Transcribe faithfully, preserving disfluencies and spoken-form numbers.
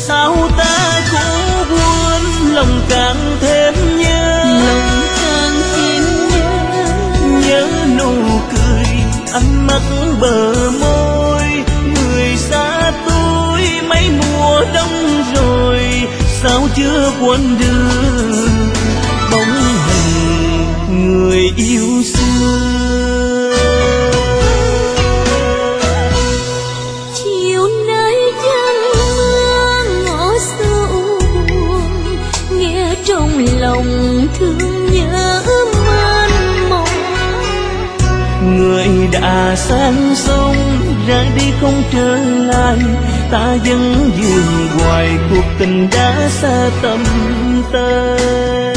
sao ta cũng quên, lòng càng thêm nhớ, lòng càng thêm nhớ, nhớ nụ cười ánh mắt bờ môi. Người xa tôi mấy mùa đông rồi, sao chưa quên được bóng hình người yêu xưa. chiều nay chân mưa ngõ sâu buồn, nghe trong lòng thương nhớ mênh mông. Người đã sang sông ra đi không trở lại, ta vẫn dừng hoài cuộc tình đã xa tầm tay.